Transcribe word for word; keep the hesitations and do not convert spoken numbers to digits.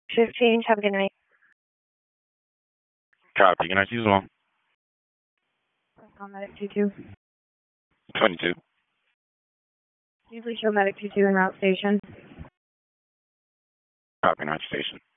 Shift change. Have a good night. Copy. Good night to you as well. Call medic two two. twenty-two. Usually show medic two two in route station. Copy, night station.